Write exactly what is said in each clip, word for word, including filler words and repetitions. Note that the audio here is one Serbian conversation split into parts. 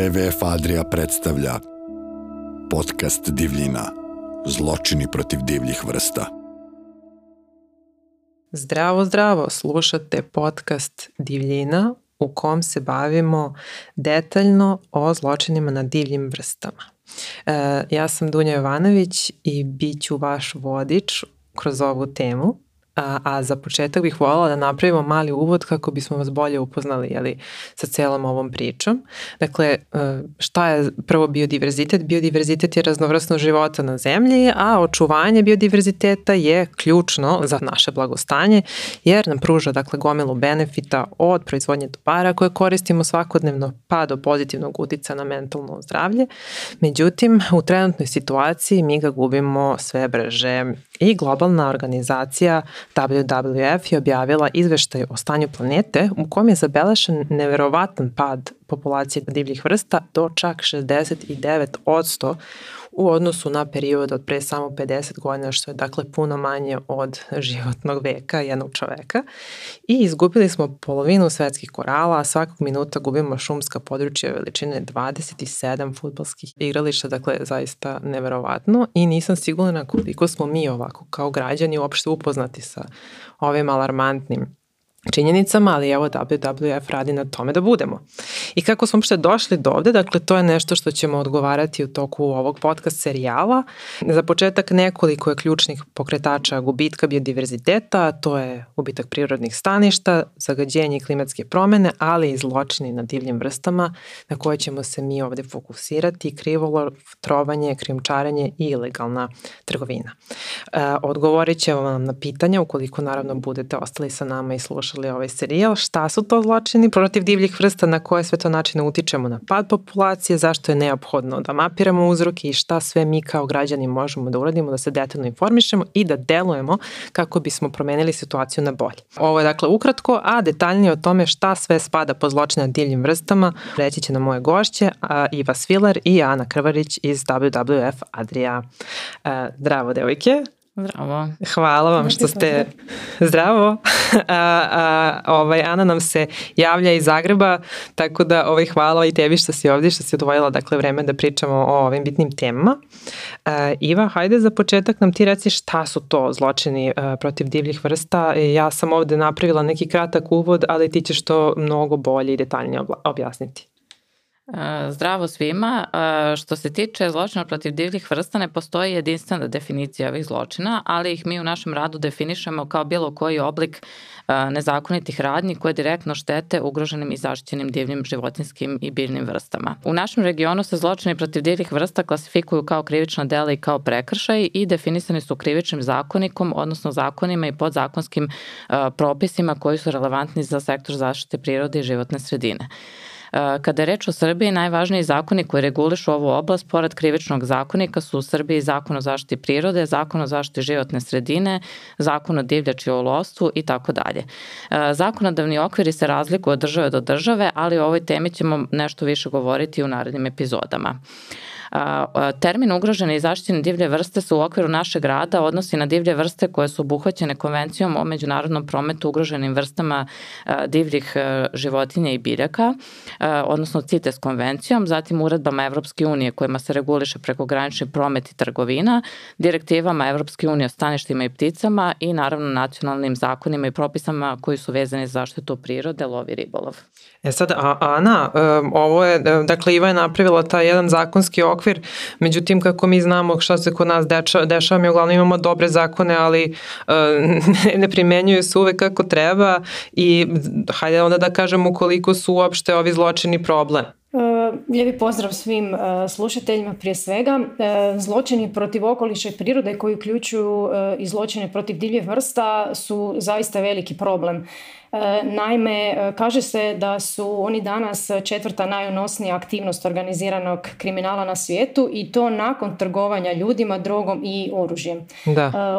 W W F Adria predstavlja podcast Divljina. Zločini protiv divljih vrsta. Zdravo, zdravo, slušate podcast Divljina u kom se bavimo detaljno o zločinima na divljim vrstama. E, ja sam Dunja Jovanović i bit ću vaš vodič kroz ovu temu. A, a za početak bih voljela da napravimo mali uvod kako bismo vas bolje upoznali jeli, sa celom ovom pričom. Dakle, šta je prvo biodiverzitet? Biodiverzitet je raznovrsnost života na zemlji, a očuvanje biodiverziteta je ključno za naše blagostanje jer nam pruža dakle, gomilu benefita od proizvodnje dobara koje koristimo svakodnevno pa do pozitivnog uticaja na mentalno zdravlje. Međutim, u trenutnoj situaciji mi ga gubimo sve brže i globalna organizacija W W F je objavila izveštaj o stanju planete u kom je zabeležen neverovatan pad populacije divljih vrsta do čak šezdeset devet posto u odnosu na period od pre samo pedeset godina, što je dakle puno manje od životnog veka jednog čoveka. I izgubili smo polovinu svetskih korala, a svakog minuta gubimo šumska područja veličine dvadeset sedam fudbalskih igrališta, dakle zaista neverovatno i nisam sigurna koliko smo mi ovako kao građani uopšte upoznati sa ovim alarmantnim činjenicama, ali evo W W F radi na tome da budemo. I kako smo uopšte došli do ovde, dakle to je nešto što ćemo odgovarati u toku ovog podcast serijala. Za početak nekoliko je ključnih pokretača gubitka biodiverziteta, to je gubitak prirodnih staništa, zagađenje i klimatske promene, ali i zločini na divljim vrstama na koje ćemo se mi ovde fokusirati, krivolov, trovanje, krijumčarenje i ilegalna trgovina. E, odgovorit ćemo vam na pitanja ukoliko naravno budete ostali sa nama i slušali ovaj serijal, šta su to zločini protiv divljih vrsta, na koje sve to načine utičemo na pad populacije, zašto je neophodno da mapiramo uzroke i šta sve mi kao građani možemo da uradimo, da se detaljno informišemo i da delujemo kako bismo promenili situaciju na bolje. Ovo je dakle ukratko, a detaljnije o tome šta sve spada po zločine na divljim vrstama reći će na moje gošće Iva Sviler i Ana Krvarić iz W W F Adria. Zdravo, devojke. Zdravo. Hvala vam što ste... Zdravo. A, a, ovaj, Ana nam se javlja iz Zagreba, tako da ovaj, hvala i tebi što si ovdje, što si odvojila dakle, vreme da pričamo o ovim bitnim temama. A, Iva, hajde za početak nam ti reci šta su to zločini a, protiv divljih vrsta. Ja sam ovdje napravila neki kratak uvod, ali ti ćeš to mnogo bolje i detaljnije objasniti. Zdravo svima. Što se tiče zločina protiv divljih vrsta, ne postoji jedinstvena definicija ovih zločina, ali ih mi u našem radu definišemo kao bilo koji oblik nezakonitih radnji koje direktno štete ugroženim i zaštićenim divljim životinjskim i biljnim vrstama. U našem regionu se zločini protiv divljih vrsta klasifikuju kao krivična dela i kao prekršaj i definisani su krivičnim zakonikom, odnosno zakonima i podzakonskim propisima koji su relevantni za sektor zaštite prirode i životne sredine. Kada je reč o Srbiji, najvažniji zakoni koji regulišu ovu oblast, pored krivičnog zakonika, su u Srbiji Zakon o zaštiti prirode, Zakon o zaštiti životne sredine, Zakon o divljači i o lovstvu i tako dalje. Zakonodavni okviri se razlikuju od države do države, ali o ovoj temi ćemo nešto više govoriti u narednim epizodama. Termin ugrožene i zaštićene divlje vrste se u okviru našeg rada odnosi na divlje vrste koje su obuhvaćene Konvencijom o međunarodnom prometu ugroženim vrstama divljih životinja i biljaka, odnosno CITES konvencijom, zatim uredbama Evropske unije kojima se reguliše prekogranični promet i trgovina, direktivama Evropske unije o staništima i pticama i naravno nacionalnim zakonima i propisama koji su vezani za zaštitu prirode, lov i ribolov. E sad, Ana, ovo je, dakle Iva je napravila taj jedan zakonski okvir, međutim kako mi znamo šta se kod nas dešava, dešava mi uglavnom imamo dobre zakone, ali ne, ne primenjuju se uvek kako treba i hajde onda da kažemo koliko su uopšte ovi zločini problem. Lijepi pozdrav svim slušateljima prije svega. Zločini protiv okoliša i prirode koji uključuju i zločine protiv divljih vrsta su zaista veliki problem. Naime, kaže se da su oni danas četvrta najunosnija aktivnost organiziranog kriminala na svijetu i to nakon trgovanja ljudima, drogom i oružjem. Da.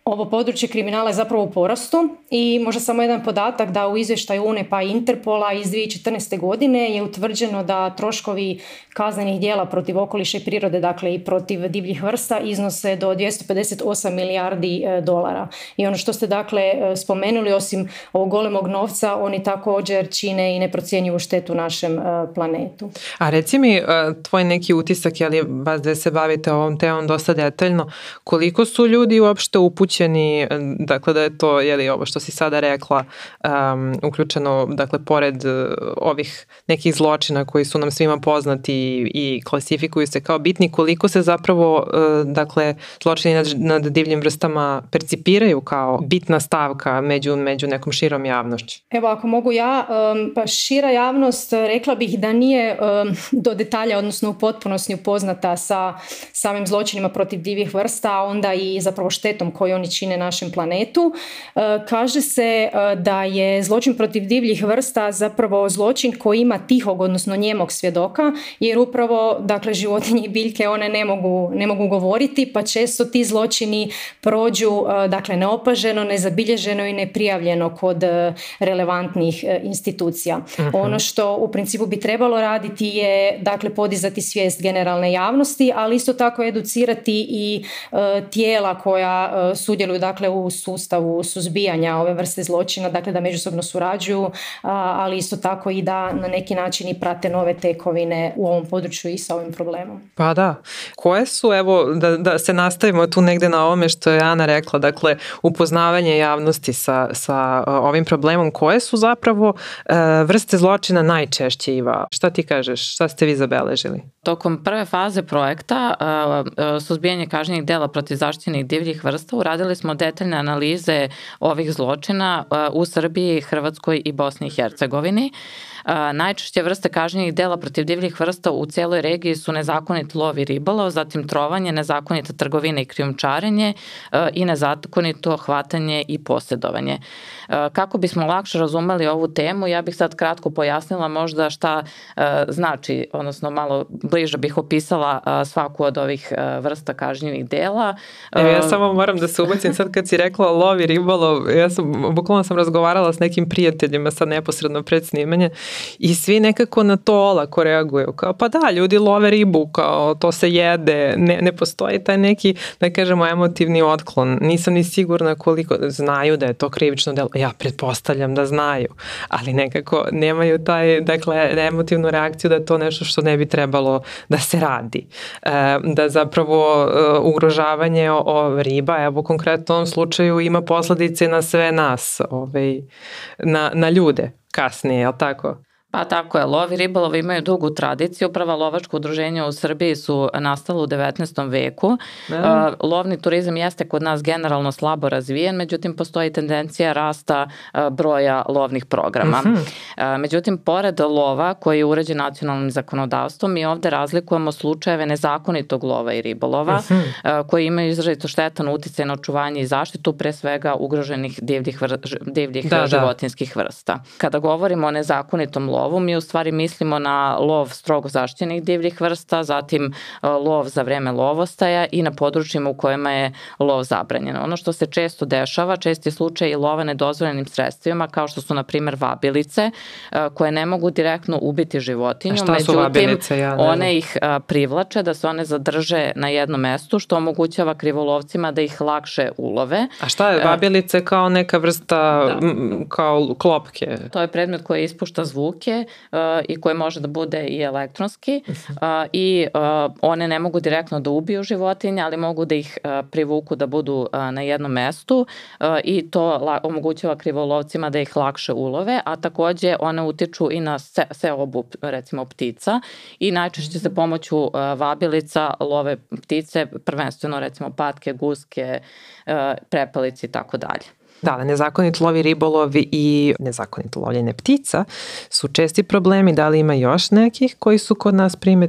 Ovo područje kriminala je zapravo u porastu i možda samo jedan podatak da u izvještaju U N E P-a i Interpola iz dvije tisuće četrnaeste. godine je utvrđeno da troškovi kaznenih djela protiv okoliša i prirode, dakle i protiv divljih vrsta, iznose do dvjesto pedeset osam milijardi dolara. I ono što ste dakle spomenuli, osim ovog golemog novca, oni također čine i neprocjenjivu štetu našem planetu. A reci mi, tvoj neki utisak, je li vas da se bavite ovom temom dosta detaljno, koliko su ljudi uopšte upućeni, dakle da je to, je li ovo što si sada rekla, um, uključeno, dakle, pored ovih nekih zločina koji su nam svima poznati i, i klasifikuju se kao bitni, koliko se zapravo, uh, dakle, zločini nad, nad divljim vrstama percipiraju kao bitna stavka među, među nekom širom javnošću? Evo, ako mogu ja, um, pa šira javnost, rekla bih da nije um, do detalja, odnosno u potpunosti upoznata sa samim zločinima protiv divljih vrsta, a onda i zapravo štetom koju oni čine našem planetu. Uh, kaže se uh, da je zločin protiv divljih vrsta zapravo zločin koji ima tihog, odnosno njemog svjedoka, jer upravo, dakle, životinje i biljke, one ne mogu, ne mogu govoriti, pa često ti zločini prođu, uh, dakle, neopaženo, nezabilježeno i neprijavljeno kod uh, relevantnih uh, institucija. Uh-huh. Ono što u principu bi trebalo raditi je, dakle, podizati svijest generalne javnosti, ali isto tako educirati i uh, tijela koja uh, sudjeluju, dakle, u sustavu suzbijanja ove vrste zločina, dakle da međusobno surađuju, uh, ali isto tako i da na neki način i prate nove tekovine u ovom području i sa ovim problemom. Pa da. Koje su, evo, da, da se nastavimo tu negde na ovome što je Ana rekla, dakle, upoznavanje javnosti sa, sa uh, ovim problemom, koje su zapravo uh, vrste zločina najčešće, Iva? Šta ti kažeš? Šta ste vi zabeležili? Tokom prve faze projekta uh, uh, suzbijanje kažnjenih dela protiv zaštićenih divljih vrsta uradili smo detaljne analize ovih zločina uh, u Srbiji, Hrvatskoj i Bosni i Hercegovini. Uh, najčešće vrste kažnjenih dela protiv divljih vrsta u cijeloj regiji su nezakonit lov i ribolov, zatim trovanje, nezakonita trgovina i krijumčarenje uh, i nezakonito hvatanje i posjedovanje. Uh, kako bismo lakše razumeli ovu temu, ja bih sad kratko pojasnila možda šta uh, znači, odnosno malo bliže bih opisala uh, svaku od ovih uh, vrsta kažnjivih dela. Uh, e, ja samo moram da se ubacim sad kad si rekla lov i ribolov, ja sam, bukvalno sam razgovarala s nekim prijateljima sad neposredno pred snimanje i svi nekako na to olako reaguju, kao pa da, ljudi love ribu, kao to se jede, ne, ne postoji taj neki, da kažemo, emotivni otklon. Nisam ni sigurna koliko znaju da je to krivično delo, ja pretpostavljam da znaju, ali nekako nemaju taj, dakle, emotivnu reakciju da je to nešto što ne bi trebalo da se radi. E, da zapravo e, ugrožavanje o, o riba, evo konkretno u ovom slučaju, ima posledice na sve nas, ovaj, na, na ljude kasnije, je li tako? Pa tako je, lov i ribolov imaju dugu tradiciju. Prva lovačka udruženja u Srbiji su nastala u devetnaestom veku. Ja. Uh, lovni turizam jeste kod nas generalno slabo razvijen, međutim postoji tendencija rasta uh, broja lovnih programa. Uh-huh. Uh, međutim, pored lova koji je uređen nacionalnim zakonodavstvom, mi ovde razlikujemo slučajeve nezakonitog lova i ribolova, uh-huh. uh, koji imaju izrazito štetan uticaj na očuvanje i zaštitu pre svega ugroženih divljih, vr- divljih da, životinskih da. vrsta. Kada govorimo o nezakonitom lovu, mi u stvari mislimo na lov strogo zaštićenih divljih vrsta, zatim uh, lov za vreme lovostaja i na područjima u kojima je lov zabranjen. Ono što se često dešava, česti slučaj je lova nedozvoljenim sredstvima, kao što su na primjer vabilice, uh, koje ne mogu direktno ubiti životinju, međutim ja, one ih uh, privlače da se one zadrže na jednom mestu, što omogućava krivolovcima da ih lakše ulove. A šta je vabilice? Kao neka vrsta da. m, kao klopke? To je predmet koji ispušta zvuke Uh, i koje može da bude i elektronski uh, i uh, one ne mogu direktno da ubiju životinje, ali mogu da ih uh, privuku da budu uh, na jednom mestu uh, i to la- omogućava krivolovcima da ih lakše ulove, a takođe one utiču i na se- seobu recimo ptica i najčešće se pomoću uh, vabilica love ptice, prvenstveno recimo patke, guske, uh, prepelice i tako dalje. Da, nezakonit lov i ribolov i nezakonito lovljenje ptica su česti problemi. Da li ima još nekih koji su kod nas primetni?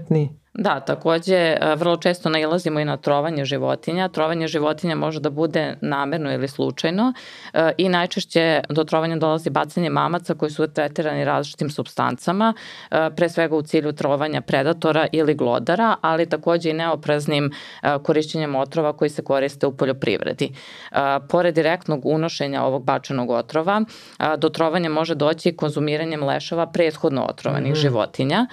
Da, takođe vrlo često nailazimo i na trovanje životinja. Trovanje životinja može da bude namerno ili slučajno i najčešće do trovanja dolazi bacanje mamaca koji su tretirani različitim supstancama, pre svega u cilju trovanja predatora ili glodara, ali takođe i neopreznim korišćenjem otrova koji se koriste u poljoprivredi. Pored direktnog unošenja ovog bačenog otrova, do trovanja može doći konzumiranjem leševa prethodno otrovanih mm. životinja.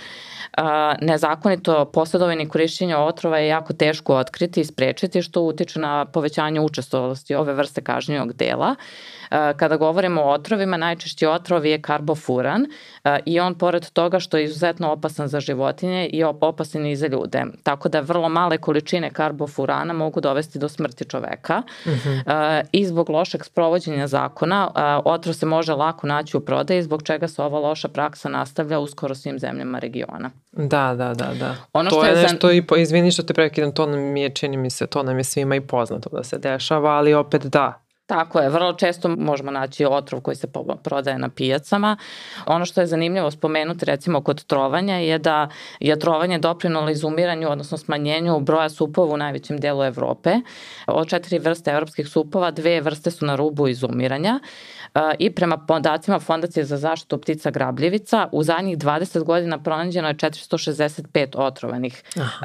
Nezakonito posjedovanje i korišćenje otrova je jako teško otkriti i sprečiti, što utiče na povećanje učestalosti ove vrste kažnjivog dela. Kada govorimo o otrovima, najčešći otrov je karbofuran i on pored toga što je izuzetno opasan za životinje i opasan i za ljude. Tako da vrlo male količine karbofurana mogu dovesti do smrti čoveka. Uh-huh. I zbog lošeg sprovođenja zakona otrov se može lako naći u prodaji, zbog čega se ova loša praksa nastavlja u skoro svim zemljama regiona. Da, da, da, da. Ono to što je je nešto, i po, izvini što te prekidam, to nam je, čini mi se, to nam je svima i poznato da se dešava, ali opet da. Tako je, vrlo često možemo naći otrov koji se prodaje na pijacama. Ono što je zanimljivo spomenuti recimo kod trovanja je da je trovanje doprinalo izumiranju, odnosno smanjenju broja supova u najvećem delu Evrope. Od četiri vrste evropskih supova, dve vrste su na rubu izumiranja i prema podacima Fondacije za zaštitu ptica grabljivica u zadnjih dvadeset godina pronađeno je četiristo šezdeset pet otrovanih,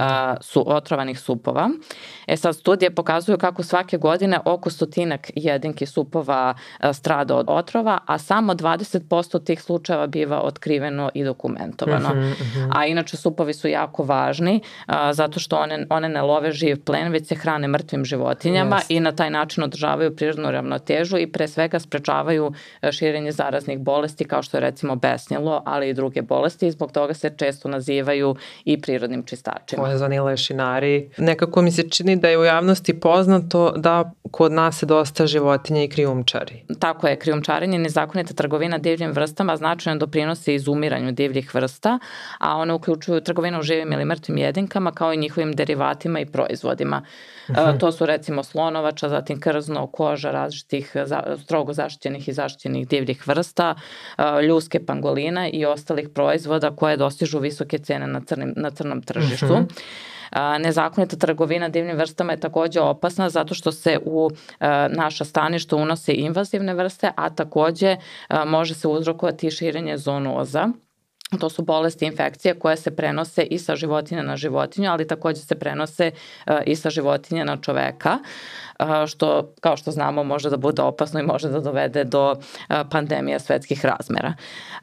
su, otrovanih supova. E sad, studije pokazuju kako svake godine oko stotinak jedinki supova strada od otrova, a samo dvadeset posto tih slučajeva biva otkriveno i dokumentovano. Uh-huh, uh-huh. A inače supovi su jako važni a, zato što one, one ne love živ plen, već se hrane mrtvim životinjama yes. i na taj način održavaju prirodnu ravnotežu i pre svega sprečavaju širenje zaraznih bolesti kao što je recimo besnilo, ali i druge bolesti i zbog toga se često nazivaju i prirodnim čistačima. Pozvani lešinari. Nekako mi se čini da je u javnosti poznato da kod nas se dosta životinja i krijumčari. Tako je, krijumčarenje i nezakonita trgovina divljim vrstama značajno doprinose izumiranju divljih vrsta, a one uključuju trgovinu živim ili mrtvim jedinkama kao i njihovim derivatima i proizvodima. Uh-huh. To su recimo slonovača, zatim krzno, koža različitih za, strogo zaštićenih i zaštićenih divljih vrsta, ljuske pangolina i ostalih proizvoda koje dostižu visoke cene na, crnim, na crnom tržištu. Uh-huh. Nezakonita trgovina divljim vrstama je takođe opasna zato što se u naša staništa unose invazivne vrste, a takođe može se uzrokovati i širenje zoonoza. To su bolesti i infekcije koje se prenose i sa životinja na životinju, ali takođe se prenose i sa životinja na čoveka, što kao što znamo može da bude opasno i može da dovede do pandemija svetskih razmera.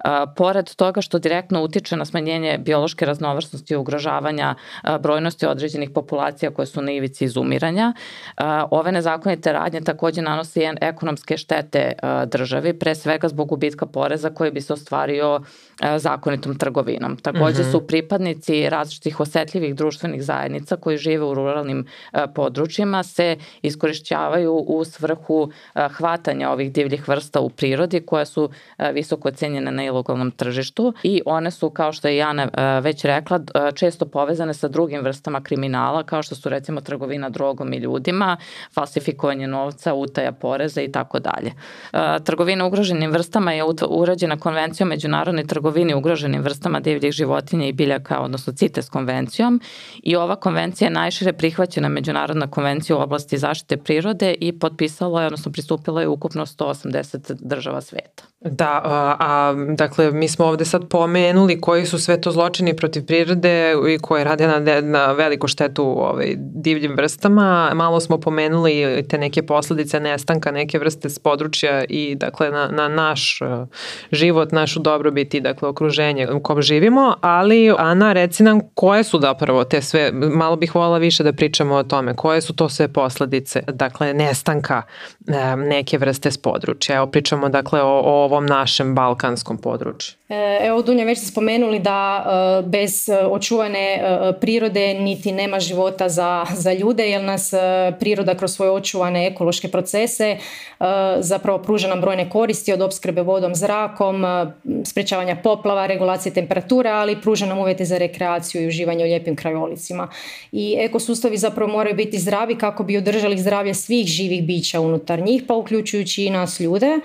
Pored toga što direktno utiče na smanjenje biološke raznovrsnosti i ugrožavanja brojnosti određenih populacija koje su na ivici izumiranja, ove nezakonite radnje takođe nanose i ekonomske štete državi, pre svega zbog gubitka poreza koji bi se ostvario zakonitom trgovinom. Takođe su pripadnici različitih osetljivih društvenih zajednica koji žive u ruralnim područjima se iskorišćavaju u svrhu hvatanja ovih divljih vrsta u prirodi koje su visoko cenjene na ilegalnom tržištu i one su, kao što je Jana već rekla, često povezane sa drugim vrstama kriminala kao što su recimo trgovina drogom i ljudima, falsifikovanje novca, utaja poreza i tako dalje. Trgovina ugroženim vrstama je urađena Konvencijom međunarodne trgovine ugroženim vrstama divljih životinja i biljaka, odnosno CITES konvencijom i ova konvencija je najšire prihvaćena međunarodna konvencija u oblasti zaštite prirode i potpisalo je, odnosno pristupilo je ukupno sto osamdeset država sveta. Da, a, a dakle mi smo ovde sad pomenuli koji su sve to zločini protiv prirode i koje rade na, na veliku štetu ovaj, divljim vrstama. Malo smo pomenuli te neke posledice nestanka neke vrste s područja i dakle na, na naš život, našu dobrobit i dakle okruženje u kom živimo, ali Ana, reci nam koje su zapravo te sve, malo bih voljela više da pričamo o tome, koje su to sve posledice, dakle nestanka neke vrste s područja. Evo pričamo dakle o, o ovom našem balkanskom području. Evo Dunja, već ste spomenuli da bez očuvane prirode niti nema života za, za ljude, jer nas priroda kroz svoje očuvane ekološke procese zapravo pruža nam brojne koristi od opskrbe vodom, zrakom, sprečavanja poplava, regulacije temperatura, ali pruža nam uvjete za rekreaciju i uživanje u lijepim krajolicima. I ekosustavi zapravo moraju biti zdravi kako bi održali zdravlje svih živih bića unutar njih, pa uključujući i nas ljude.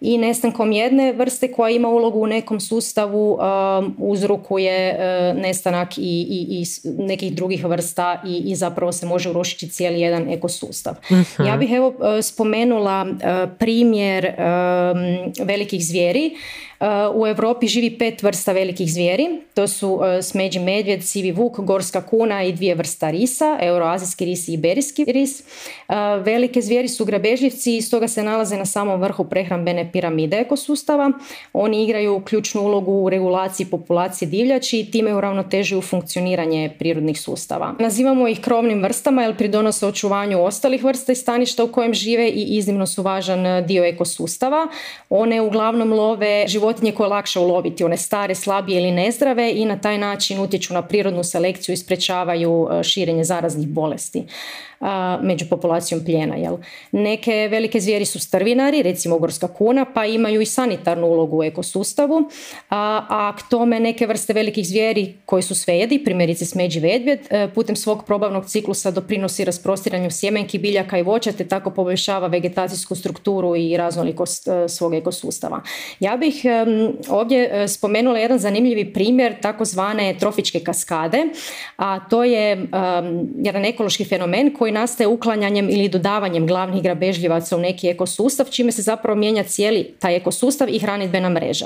i nestankom jedne vrste koja ima ulogu u nekom sustavu um, uzrokuje uh, nestanak i, i, i nekih drugih vrsta i, i zapravo se može urušiti cijeli jedan ekosustav. Uh-huh. Ja bih evo uh, spomenula uh, primjer um, velikih zvijeri. U Europi živi pet vrsta velikih zvijeri, to su smeđi medvjed, sivi vuk, gorska kuna i dvije vrsta risa, euroazijski ris i iberijski ris. Velike zvijeri su grabežljivci i stoga se nalaze na samom vrhu prehrambene piramide ekosustava. Oni igraju ključnu ulogu u regulaciji populacije divljači i time uravnotežuju funkcioniranje prirodnih sustava. Nazivamo ih krovnim vrstama jer pridonose očuvanju ostalih vrsta i staništa u kojem žive i iznimno su važan dio ekosustava. One uglavnom love životinje koje je lakše uloviti, one stare, slabije ili nezdrave i na taj način utječu na prirodnu selekciju i sprečavaju širenje zaraznih bolesti među populacijom plijena. Jel? Neke velike zvijeri su strvinari, recimo gorska kuna, pa imaju i sanitarnu ulogu u ekosustavu, a, a k tome neke vrste velikih zvijeri koji su svejedi, primjerice smeđi medvjed, putem svog probavnog ciklusa doprinosi rasprostiranju sjemenki, biljaka i voća, te tako poboljšava vegetacijsku strukturu i raznolikost svog ekosustava. Ja bih um, ovdje spomenula jedan zanimljivi primjer takozvane trofičke kaskade, a to je um, jedan ekološki fenomen koji nastaje uklanjanjem ili dodavanjem glavnih grabežljivaca u neki ekosustav, čime se zapravo mijenja cijeli taj ekosustav i hranidbena mreža.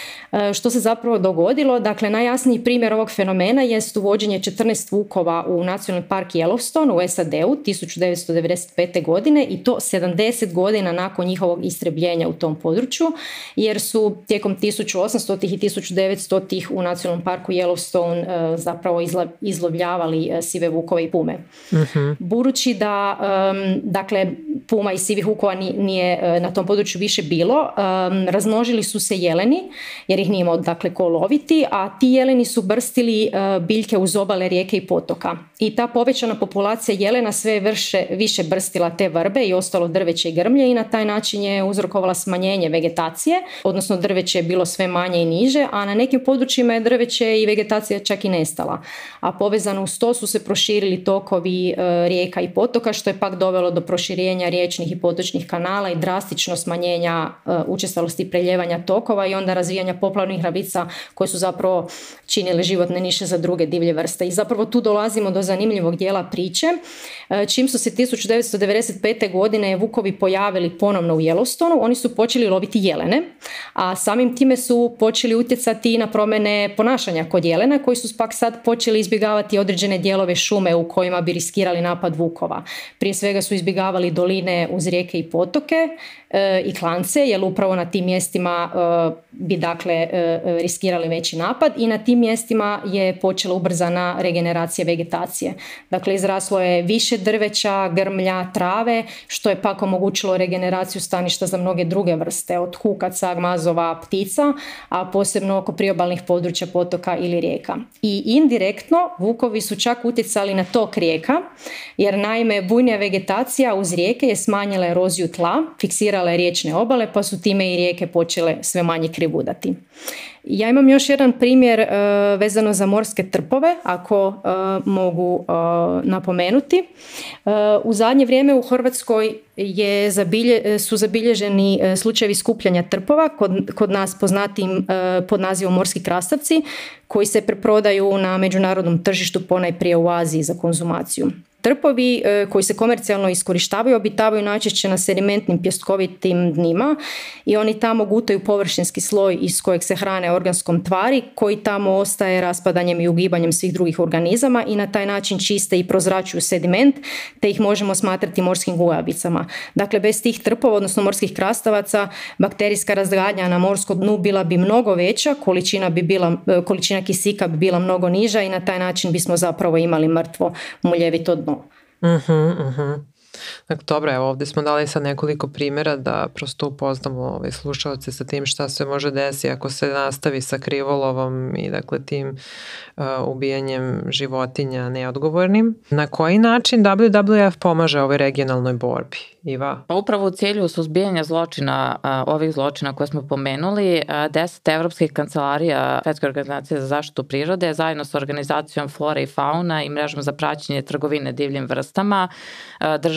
Što se zapravo dogodilo? Dakle, najjasniji primjer ovog fenomena jest uvođenje četrnaest vukova u Nacionalni park Yellowstone u S A D-u tisuću devetsto devedeset pete. godine i to sedamdeset godina nakon njihovog istrebljenja u tom području, jer su tijekom tisuću osamstotih i tisuću devetstotih u Nacionalnom parku Yellowstone zapravo izlovljavali sive vukove i pume. Uh-huh. Budući da um, dakle, puma i sivih vukova nije na tom području više bilo, um, razmnožili su se jeleni, jer ih nije imao dakle ko loviti, a ti jeleni su brstili uh, biljke uz obale rijeke i potoka. I ta povećana populacija jelena sve vrše, više brstila te vrbe i ostalo drveće i grmlje i na taj način je uzrokovala smanjenje vegetacije, odnosno drveće je bilo sve manje i niže, a na nekim područjima je drveće i vegetacija čak i nestala. A povezano uz to su se proširili tokovi uh, rijeka i potoka, što je pak dovelo do proširenja riječnih i potočnih kanala i drastično smanjenja uh, učestalosti preljevanja tokova i onda razvijanja poplavnih ravica koje su zapravo činile životne niše za druge divlje vrste. I zapravo tu dolazimo do zanimljivog dijela priče. Čim su se tisuću devetsto devedeset pete. godine vukovi pojavili ponovno u Yellowstoneu, oni su počeli loviti jelene, a samim time su počeli utjecati na promjene ponašanja kod jelena, koji su pak sad počeli izbjegavati određene dijelove šume u kojima bi riskirali napad vukova. Prije svega su izbjegavali doline uz rijeke i potoke e, i klance, jer upravo na tim mjestima e, bi dakle e, riskirali veći napad i na tim mjestima je počela ubrzana regeneracija vegetacije. Dakle, izraslo je više drveća, grmlja, trave, što je pak omogućilo regeneraciju staništa za mnoge druge vrste, od kukaca, gmazova, ptica, a posebno oko priobalnih područja, potoka ili rijeka. I indirektno vukovi su čak utjecali na tok rijeka, jer naime bujna vegetacija uz rijeke je smanjila eroziju tla, fiksirala je riječne obale, pa su time i rijeke počele sve manje krivudati. Ja imam još jedan primjer uh, vezano za morske trpove, ako uh, mogu uh, napomenuti. Uh, u zadnje vrijeme u Hrvatskoj je zabilje, su zabilježeni uh, slučajevi skupljanja trpova, kod, kod nas poznatim uh, pod nazivom morski krastavci, koji se preprodaju na međunarodnom tržištu ponajprije u Aziji za konzumaciju. Trpovi e, koji se komercijalno iskorištavaju obitavaju najčešće na sedimentnim pjeskovitim dnima i oni tamo gutaju površinski sloj iz kojeg se hrane organskom tvari, koji tamo ostaje raspadanjem i ugibanjem svih drugih organizama i na taj način čiste i prozračuju sediment, te ih možemo smatrati morskim gujabicama. Dakle, bez tih trpova, odnosno morskih krastavaca, bakterijska razgradnja na morskom dnu bila bi mnogo veća, količina, bi bila, količina kisika bi bila mnogo niža i na taj način bismo zapravo imali mrtvo muljevito dno. Uh-huh, uh-huh. Dakle, dobro, evo ovdje smo dali sad nekoliko primjera da prosto upoznamo ove slušalce sa tim šta se može desiti ako se nastavi sa krivolovom i dakle tim uh, ubijanjem životinja neodgovornim. Na koji način W W F pomaže ovoj regionalnoj borbi? Iva? Pa upravo u cilju suzbijanja zločina, ovih zločina koje smo pomenuli, deset evropskih kancelarija Svetske organizacije za zaštitu prirode zajedno sa organizacijom Flora i Fauna i mrežom za praćenje trgovine divljim vrstama, država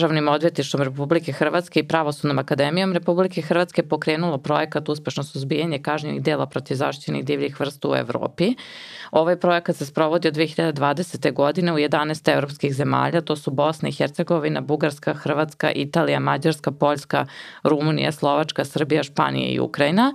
Državnim odvjetništvom Republike Hrvatske i Pravosudnom akademijom Republike Hrvatske pokrenulo projekat Uspešno suzbijanje kažnjivih dela protiv zaštićenih divljih vrsta u Evropi. Ovaj projekat se sprovodi od dve hiljade dvadesete. godine u jedanaest evropskih zemalja, to su Bosna i Hercegovina, Bugarska, Hrvatska, Italija, Mađarska, Poljska, Rumunija, Slovačka, Srbija, Španija i Ukrajina.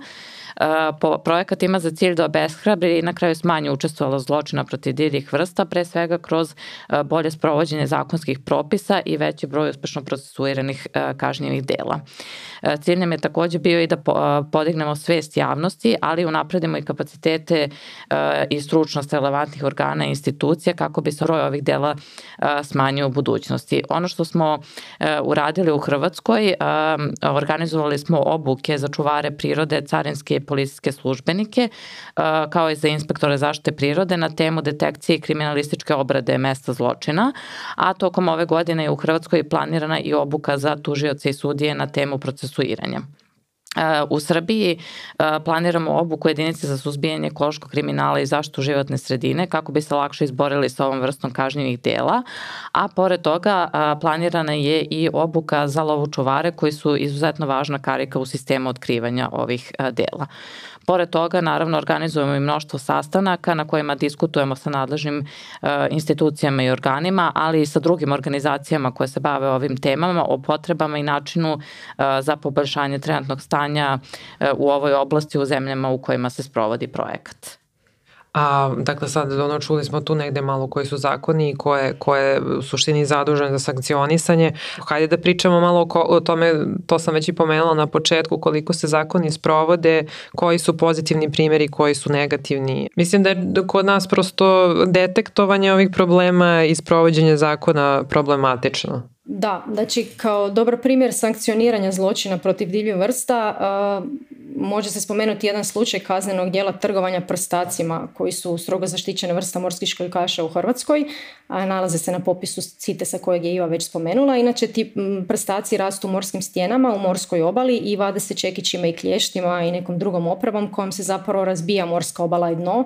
Projekat ima za cilj da obeshrabri i na kraju smanji učestvovalost zločina protiv divljih vrsta, pre svega kroz bolje sprovođenje zakonskih propisa i veći broj uspešno procesuiranih kažnjivih dela. Cilj nam je takođe bio i da podignemo svest javnosti, ali unapredimo i kapacitete i stručnost relevantnih organa i institucija kako bi se broj ovih dela smanjio u budućnosti. Ono što smo uradili u Hrvatskoj, organizovali smo obuke za čuvare prirode, carinske i policijske službenike, kao i za inspektore zaštite prirode na temu detekcije i kriminalističke obrade mesta zločina, a tokom ove godine je u Hrvatskoj planirana i obuka za tužioce i sudije na temu procesuiranja. U Srbiji planiramo obuku jedinice za suzbijanje ekološkog kriminala i zaštitu životne sredine kako bi se lakše izborili sa ovom vrstom kažnjivih dela, a pored toga planirana je i obuka za lovočuvare koji su izuzetno važna karika u sistemu otkrivanja ovih dela. Pored toga, naravno, organizujemo i mnoštvo sastanaka na kojima diskutujemo sa nadležnim institucijama i organima, ali i sa drugim organizacijama koje se bave ovim temama o potrebama i načinu za poboljšanje trenutnog stanja u ovoj oblasti u zemljama u kojima se sprovodi projekat. A, dakle, sad ono, čuli smo tu negde malo koji su zakoni i ko je, ko je u suštini zadužen za sankcionisanje. Hajde da pričamo malo o, o tome, to sam već i pomenula na početku, koliko se zakoni sprovode, koji su pozitivni primjeri, koji su negativni. Mislim da je kod nas prosto detektovanje ovih problema i sprovođenje zakona problematično. Da, znači kao dobar primjer sankcioniranja zločina protiv divljih vrsta uh, može se spomenuti jedan slučaj kaznenog djela trgovanja prstacima koji su strogo zaštićene vrsta morskih školjkaša u Hrvatskoj, a nalaze se na popisu CITES-a kojeg je Iva već spomenula. Inače ti prstaci rastu u morskim stijenama, u morskoj obali i vade se čekićima i klještima i nekom drugom opravom kojom se zapravo razbija morska obala i dno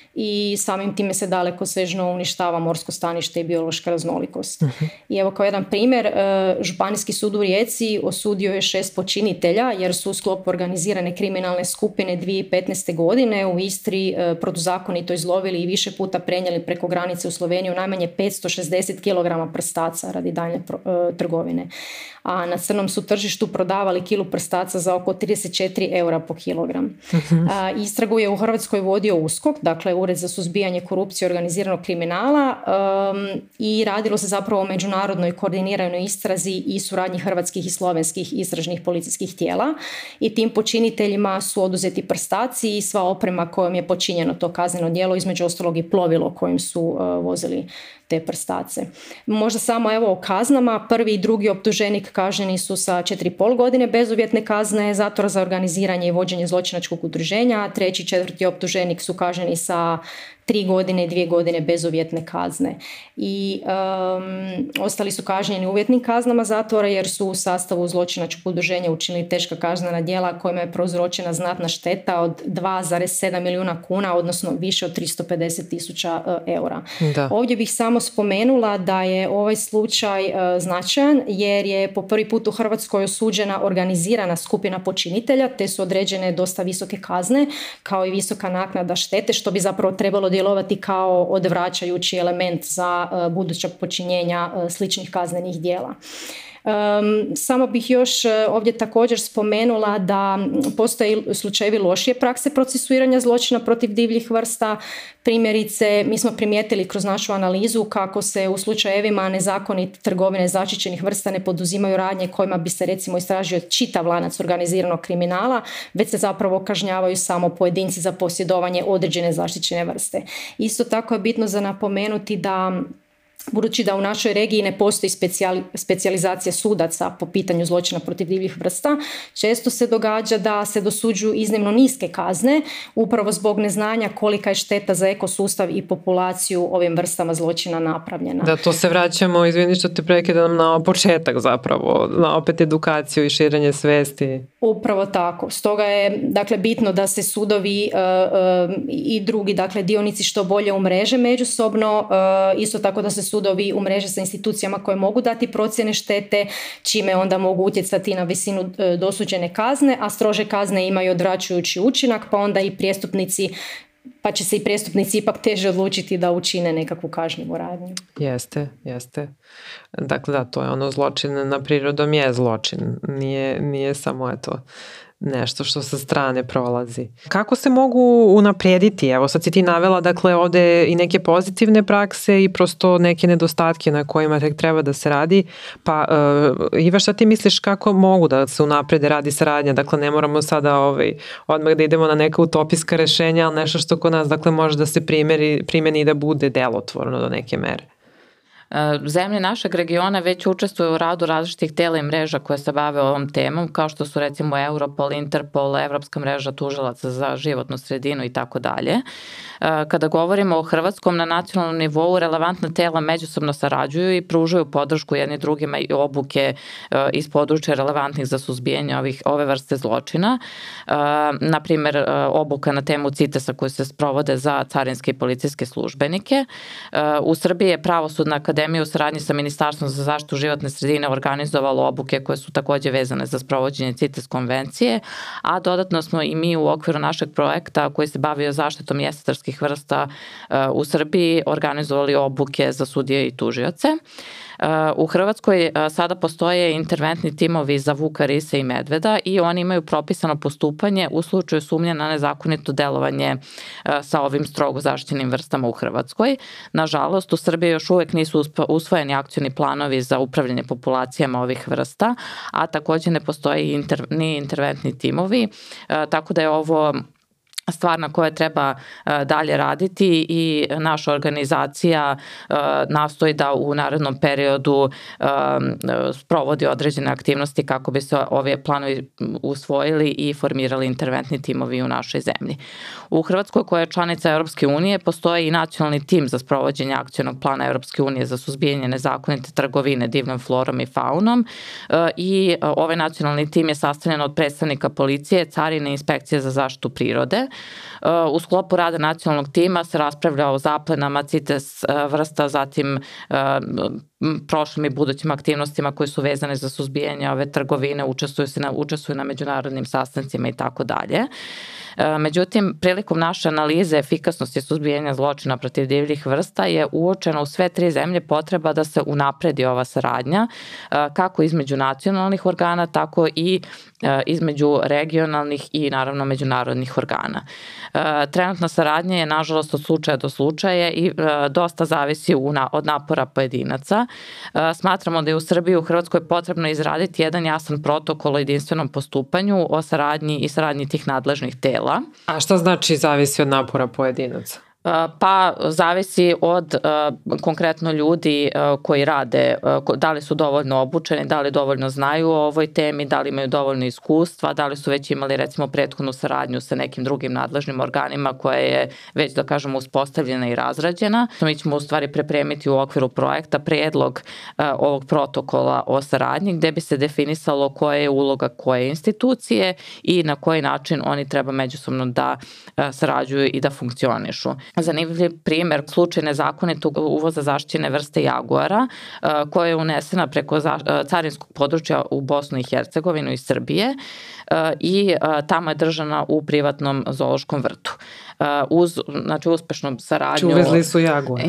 i samim time se daleko sežno uništava morsko stanište i biološka raznolikost. Uh-huh. I evo kao jedan primjer, Županijski sud u Rijeci osudio je šest počinitelja jer su u sklopu organizirane kriminalne skupine dvije tisuće petnaeste. godine u Istri protuzakonito izlovili i više puta prenijeli preko granice u Sloveniju najmanje petsto šezdeset kilograma prstaca radi daljnje trgovine. A na crnom su tržištu prodavali kilu prstaca za oko trideset četiri eura po kilogram. Uh-huh. A, istragu je u Hrvatskoj vodio USKOK, dakle Ured za suzbijanje korupcije i organiziranog kriminala um, i radilo se zapravo o međunarodnoj koordiniranoj istrazi i suradnji hrvatskih i slovenskih istražnih policijskih tijela i tim počiniteljima su oduzeti prstaci i sva oprema kojom je počinjeno to kazneno djelo, između ostalog i plovilo kojim su uh, vozili te prstace. Možda samo evo o kaznama. Prvi i drugi optuženik kažnjeni su sa četiri i pol godine bezuvjetne kazne zatvora za organiziranje i vođenje zločinačkog udruženja, a treći i četvrti optuženik su kažnjeni sa tri godine i dvije godine bezuvjetne kazne. I um, ostali su kažnjeni uvjetnim kaznama zatvora jer su u sastavu zločinačkog udruženja učinili teška kaznena djela kojima je prouzročena znatna šteta od dva zarez sedam milijuna kuna, odnosno više od tristo pedeset tisuća uh, eura. Da. Ovdje bih samo spomenula da je ovaj slučaj uh, značajan jer je po prvi put u Hrvatskoj osuđena organizirana skupina počinitelja, te su određene dosta visoke kazne kao i visoka naknada štete, što bi zapravo trebalo djelovati kao odvraćajući element za uh, buduća počinjenja uh, sličnih kaznenih djela. Um, samo bih još uh, ovdje također spomenula da postoje slučajevi lošije prakse procesuiranja zločina protiv divljih vrsta. Primjerice, mi smo primijetili kroz našu analizu kako se u slučajevima nezakonite trgovine zaštićenih vrsta ne poduzimaju radnje kojima bi se recimo istražio čitav lanac organiziranog kriminala, već se zapravo kažnjavaju samo pojedinci za posjedovanje određene zaštićene vrste. Isto tako je bitno za napomenuti da budući da u našoj regiji ne postoji specijali, specijalizacija sudaca po pitanju zločina protiv divljih vrsta, često se događa da se dosuđuju iznimno niske kazne upravo zbog neznanja kolika je šteta za ekosustav i populaciju ovim vrstama zločina napravljena. Da, to se vraćamo, izvini što te prekidam, na početak zapravo, na opet edukaciju i širenje svesti. Upravo tako. Stoga je dakle bitno da se sudovi uh, uh, i drugi dakle dionici što bolje umreže međusobno, uh, isto tako da se sudovi umreže sa institucijama koje mogu dati procjene štete, čime onda mogu utjecati na visinu dosuđene kazne, a strože kazne imaju odvraćajući učinak, pa onda i prijestupnici pa će se i prijestupnici ipak teže odlučiti da učine nekakvu kažnjivu radnju. Jeste, jeste. Dakle, da, to je ono, zločin na prirodom je zločin. Nije, nije samo, eto, nešto što sa strane prolazi. Kako se mogu unaprijediti? Evo, sad si ti navela, dakle, ovde i neke pozitivne prakse i prosto neke nedostatke na kojima tek treba da se radi. Pa, uh, Iva, šta ti misliš kako mogu da se unaprede radi saradnja? Dakle, ne moramo sada ovaj, odmah da idemo na neka utopijska rešenja, ali nešto što kod nas, dakle, može da se primeri, primeni i da bude delotvorno do neke mere. Zemlje našeg regiona već učestvuju u radu različitih tela i mreža koje se bave ovom temom, kao što su recimo Europol, Interpol, Evropska mreža tužilaca za životnu sredinu i tako dalje. Kada govorimo o Hrvatskom, na nacionalnom nivou relevantna tela međusobno sarađuju i pružaju podršku jedni drugima i obuke iz područja relevantnih za suzbijanje ovih, ove vrste zločina. Naprimer, obuka na temu CITES-a koje se sprovode za carinske i policijske službenike. U Srbiji je Pravosudna akademija u saradnji sa Ministarstvom za zaštitu životne sredine organizovalo obuke koje su takođe vezane za sprovođenje CITES konvencije, a dodatno smo i mi u okviru našeg projekta koji se bavio zaštitom jestetarskih vrsta u Srbiji organizovali obuke za sudije i tužioce. U Hrvatskoj sada postoje interventni timovi za vuka, rise i medveda i oni imaju propisano postupanje u slučaju sumnje na nezakonito delovanje sa ovim strogo zaštićenim vrstama u Hrvatskoj. Nažalost, u Srbiji još uvek nisu usvojeni akcioni planovi za upravljanje populacijama ovih vrsta, a takođe ne postoji inter, ni interventni timovi, tako da je ovo stvar na kojoj treba dalje raditi i naša organizacija nastoji da u narednom periodu sprovodi određene aktivnosti kako bi se ove planovi usvojili i formirali interventni timovi u našoj zemlji. U Hrvatskoj, koja je članica Europske unije, postoji i nacionalni tim za sprovođenje akcionog plana Europske unije za suzbijanje nezakonite trgovine divljom florom i faunom i ovaj nacionalni tim je sastavljen od predstavnika policije, carine i inspekcije za zaštitu prirode. U sklopu rada nacionalnog tima se raspravlja o zaplenama CITES vrsta, zatim prošlim i budućim aktivnostima koje su vezane za suzbijanje ove trgovine, učestvuju, se na, učestvuju na međunarodnim sastancima i tako dalje. Međutim, prilikom naše analize efikasnosti suzbijanja zločina protiv divljih vrsta je uočena u sve tri zemlje potreba da se unapredi ova saradnja, kako između nacionalnih organa, tako i između regionalnih i naravno međunarodnih organa. Trenutna saradnja je nažalost od slučaja do slučaja i dosta zavisi od napora pojedinaca. Smatramo da je u Srbiji i u Hrvatskoj potrebno izraditi jedan jasan protokol o jedinstvenom postupanju, o saradnji i saradnji tih nadležnih tela. A šta znači zavisi od napora pojedinaca? Pa zavisi od uh, konkretno ljudi uh, koji rade, uh, da li su dovoljno obučeni, da li dovoljno znaju o ovoj temi, da li imaju dovoljno iskustva, da li su već imali recimo prethodnu saradnju sa nekim drugim nadležnim organima koja je već da kažemo uspostavljena i razrađena. Mi ćemo u stvari pripremiti u okviru projekta predlog uh, ovog protokola o saradnji gde bi se definisalo koja je uloga koje institucije i na koji način oni treba međusobno da uh, sarađuju i da funkcionišu. Zanimljiv primer slučaj nezakonitog uvoza zaštićene vrste jaguara koja je unesena preko carinskog područja u Bosnu i Hercegovinu i Srbije i tamo je držana u privatnom zoološkom vrtu. Uz, znači, uspešnom saradnju. Uvezli su jaguar.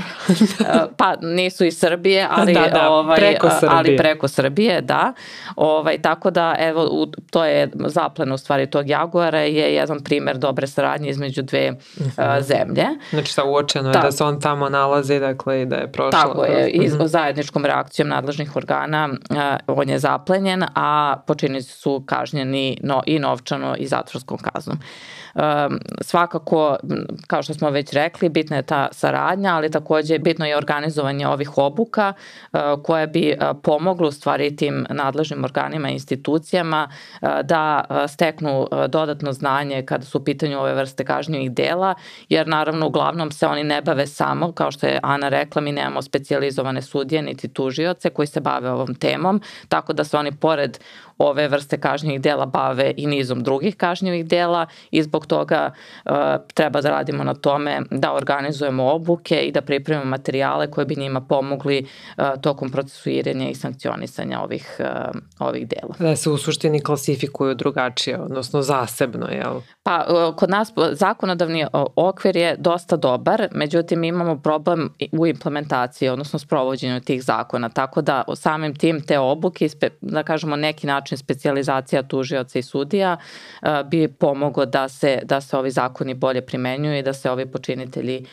Pa nisu iz Srbije, ali, da, da, ovaj, preko Srbije. ali preko Srbije, da. Ovaj, tako da, evo, to je zaplen u stvari tog jaguara, je jedan primer dobre saradnje između dve uh-huh. uh, zemlje. Znači, sa uočeno je da. da se on tamo nalazi, dakle, i da je prošlo. Tako je, i uh-huh. zajedničkom reakcijom nadležnih organa uh, on je zaplenjen, a počinioci su kažnjeni no, i novčano i zatvorskom kaznom. Um, svakako, kao što smo već rekli, bitna je ta saradnja, ali takođe bitno je organizovanje ovih obuka uh, koje bi uh, pomoglo u stvari tim nadležnim organima i institucijama uh, da uh, steknu uh, dodatno znanje kada su u pitanju ove vrste kažnjivih dela, jer naravno uglavnom se oni ne bave samo, kao što je Ana rekla, mi nemamo specijalizovane sudije niti tužioce koji se bave ovom temom, tako da se oni pored ove vrste kažnjivih dela bave i nizom drugih kažnjivih dela i zbog toga uh, treba treba da radimo na tome da organizujemo obuke i da pripremimo materijale koje bi njima pomogli uh, tokom procesuiranja i sankcionisanja ovih, uh, ovih dela. Da se u suštini klasifikuju drugačije, odnosno zasebno, jel? Pa uh, kod nas zakonodavni okvir je dosta dobar, međutim imamo problem u implementaciji, odnosno sprovođenju tih zakona, tako da samim tim te obuke, da kažemo neki način specijalizacija tužioca i sudija uh, bi pomoglo da se, da se ovi zakoni bolje primenjuju i da se ovi počinitelji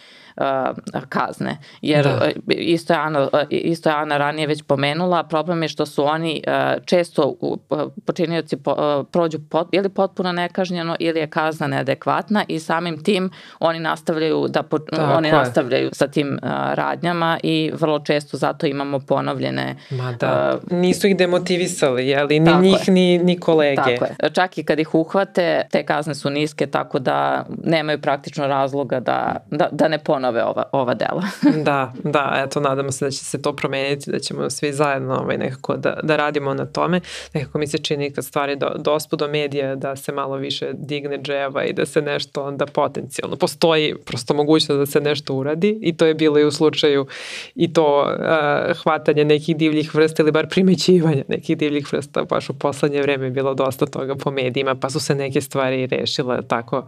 uh, kazne. Jer da. isto, je Ana, isto je Ana ranije već pomenula, problem je što su oni uh, često uh, počinioci po, uh, prođu pot, ili potpuno nekažnjeno ili je kazna neadekvatna i samim tim oni nastavljaju da po, oni nastavljaju sa tim uh, radnjama i vrlo često zato imamo ponovljene. Ma da, uh, nisu ih demotivisali, jeli, ni njih ni, ni kolege. Tako je. Čak i kad ih uhvate, te kazne su niske, tako da nemaju praktično razloga da, da, da ne ponove ova, ova dela. Da, da, eto, nadamo se da će se to promeniti, da ćemo svi zajedno ovaj, nekako da, da radimo na tome. Nekako mi se čini kad stvari do, dospu do medija da se malo više digne dževa i da se nešto onda potencijalno postoji prosto mogućnost da se nešto uradi i to je bilo i u slučaju i to uh, hvatanje nekih divljih vrsta ili bar primećivanja nekih divljih vrsta, baš u poslednje vreme je bilo dosta toga po medijima, pa su se neke stvari rešile tako.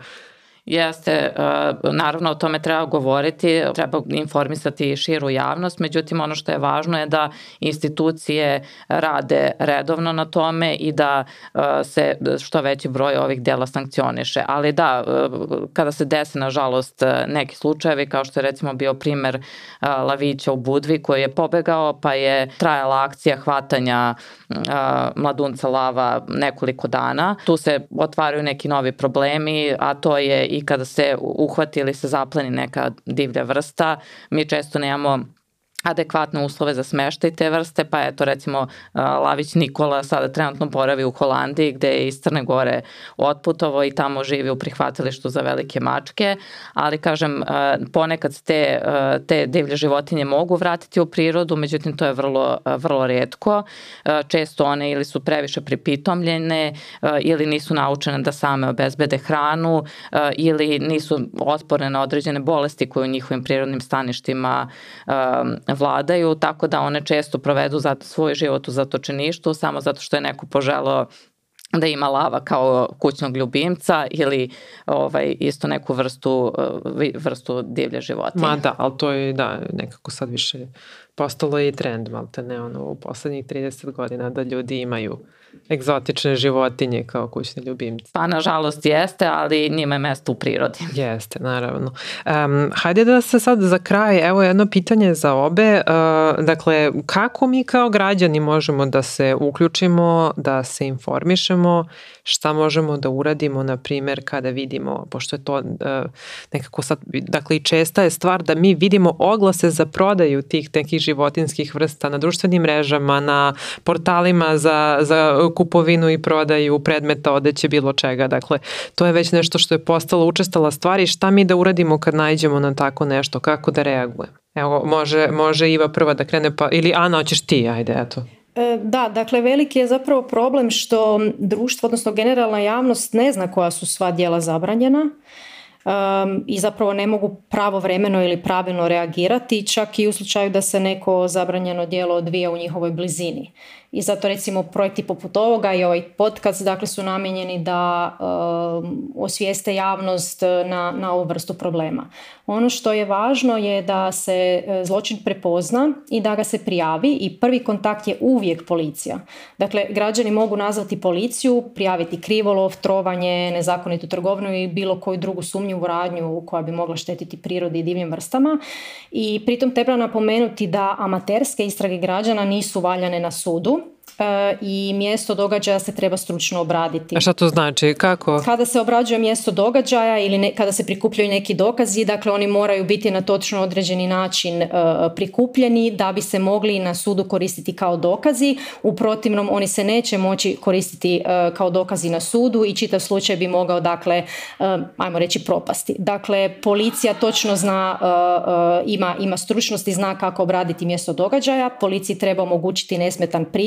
Jeste, naravno o tome treba govoriti, treba informisati širu javnost, međutim ono što je važno je da institucije rade redovno na tome i da se što veći broj ovih dela sankcioniše. Ali da, kada se desi nažalost neki slučajevi, kao što je recimo bio primer Lavića u Budvi koji je pobegao pa je trajala akcija hvatanja mladunca Lava nekoliko dana, tu se otvaraju neki novi problemi, a to je i kada se uhvati ili se zapleni neka divlja vrsta, mi često nemamo adekvatne uslove za smeštaj te vrste, pa eto recimo Lavić Nikola sada trenutno boravi u Holandiji gde je iz Crne Gore otputovao i tamo živi u prihvatilištu za velike mačke, ali kažem ponekad te, te divlje životinje mogu vratiti u prirodu, međutim to je vrlo, vrlo retko. Često one ili su previše pripitomljene ili nisu naučene da same obezbede hranu ili nisu otporne na određene bolesti koje u njihovim prirodnim staništima vladaju, tako da one često provedu za svoj život u zatočeništvu samo zato što je neko poželeo da ima lava kao kućnog ljubimca ili ovaj, isto neku vrstu, vrstu divlje životinje. Ma da, ali to je da, nekako sad više postalo je i trend, malte ne, ono, u poslednjih trideset godina da ljudi imaju egzotične životinje kao kućni ljubimci. Pa nažalost jeste, ali njima je mesto u prirodi. Jeste, naravno. Um, hajde da se sad za kraj, evo jedno pitanje za obe. Uh, dakle, kako mi kao građani možemo da se uključimo, da se informišemo, šta možemo da uradimo, na primjer, kada vidimo, pošto je to uh, nekako sad, dakle i česta je stvar da mi vidimo oglase za prodaju tih nekih životinskih vrsta na društvenim mrežama, na portalima za, za kupovinu i prodaju predmeta, odeće, bilo čega. Dakle, to je već nešto što je postalo učestala stvar i šta mi da uradimo kad naiđemo na tako nešto, kako da reagujemo? Evo, može, može Iva prva da krene, pa, ili Ana, hoćeš ti, ajde, eto. Da, dakle veliki je zapravo problem što društvo, odnosno generalna javnost ne zna koja su sva djela zabranjena. Um, i zapravo ne mogu pravovremeno ili pravilno reagirati, čak i u slučaju da se neko zabranjeno djelo odvija u njihovoj blizini. I zato recimo projekti poput ovoga i ovaj podcast dakle su namijenjeni da um, osvijeste javnost na, na ovu vrstu problema. Ono što je važno je da se zločin prepozna i da ga se prijavi i prvi kontakt je uvijek policija. Dakle, građani mogu nazvati policiju, prijaviti krivolov, trovanje, nezakonitu trgovinu i bilo koju drugu sumnjivu radnju koja bi mogla štetiti prirodi i divljim vrstama. I pritom treba napomenuti da amaterske istrage građana nisu valjane na sudu i mjesto događaja se treba stručno obraditi. A šta to znači? Kako? Kada se obrađuje mjesto događaja ili ne, kada se prikupljaju neki dokazi, dakle oni moraju biti na točno određeni način uh, prikupljeni da bi se mogli na sudu koristiti kao dokazi. U protivnom oni se neće moći koristiti uh, kao dokazi na sudu i čitav slučaj bi mogao, dakle, uh, ajmo reći, propasti. Dakle, policija točno zna, uh, uh, ima, ima stručnost i zna kako obraditi mjesto događaja. Policiji treba omogućiti nesmetan pristup i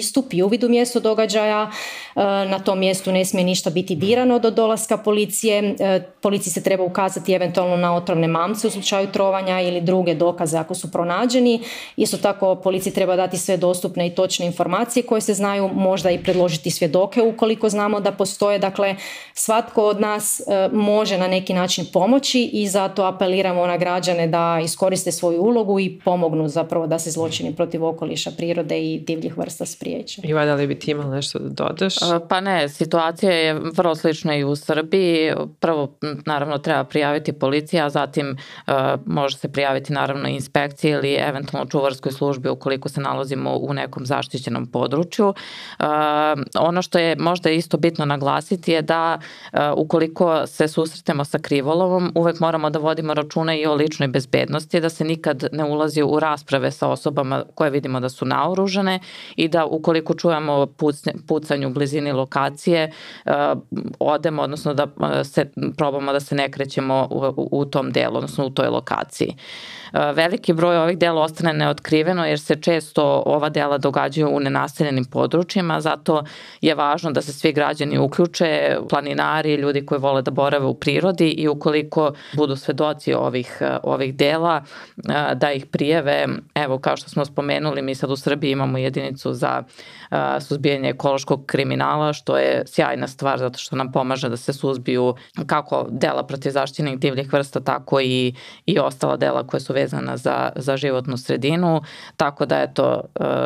imati uvid u mjesto događaja. Na tom mjestu ne smije ništa biti dirano do dolaska policije. Policiji se treba ukazati eventualno na otrovne mamce u slučaju trovanja ili druge dokaze ako su pronađeni. Isto tako policiji treba dati sve dostupne i točne informacije koje se znaju, možda i predložiti svjedoke ukoliko znamo da postoje. Dakle, svatko od nas može na neki način pomoći i zato apeliramo na građane da iskoriste svoju ulogu i pomognu zapravo da se zločini protiv okoliša, prirode i divljih vrsta spriječe. Iva, da li bi ti imala nešto da dodaš? Pa ne, situacija je vrlo slična i u Srbiji. Prvo, naravno, treba prijaviti policija, a zatim uh, može se prijaviti naravno inspekciji ili eventualno čuvarskoj službi ukoliko se nalazimo u nekom zaštićenom području. Uh, ono što je možda isto bitno naglasiti je da uh, ukoliko se susretemo sa krivolovom, uvek moramo da vodimo računa i o ličnoj bezbednosti, da se nikad ne ulazi u rasprave sa osobama koje vidimo da su naoružane i da ukoliko čujemo pucanje u blizini lokacije, uh, odemo, odnosno da se probamo da se ne krećemo u, u tom delu, odnosno u toj lokaciji. Veliki broj ovih dela ostane neotkriveno jer se često ova dela događaju u nenaseljenim područjima, zato je važno da se svi građani uključe, planinari, ljudi koji vole da borave u prirodi i ukoliko budu svedoci ovih, ovih dela, da ih prijave. Evo, kao što smo spomenuli, mi sad u Srbiji imamo jedinicu za suzbijanje ekološkog kriminala, što je sjajna stvar zato što nam pomaže da se suzbiju kako dela protiv zaštićenih divljih vrsta, tako i, i ostala dela koje su vezana za, za životnu sredinu, tako da eto,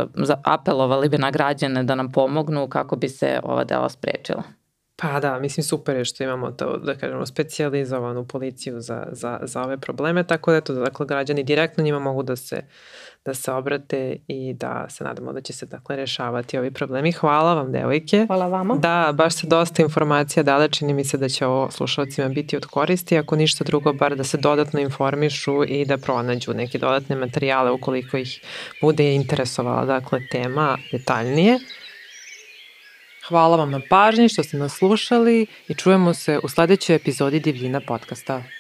apelovali bi na građane da nam pomognu kako bi se ova dela sprečila. Pa da, mislim super je što imamo to, da kažemo, specijalizovanu policiju za, za, za ove probleme, tako da eto, dakle, građani direktno njima mogu da se, da se obrate i da se nadamo da će se, dakle, rešavati ovi problemi. Hvala vam, devojke. Hvala vama. Da, baš se dosta informacija dale, čini mi se da će ovo slušalcima biti od koristi, ako ništa drugo, bar da se dodatno informišu i da pronađu neke dodatne materijale ukoliko ih bude interesovala, dakle, tema detaljnije. Hvala vam na pažnji što ste nas slušali i čujemo se u sledećoj epizodi Divljina podcasta.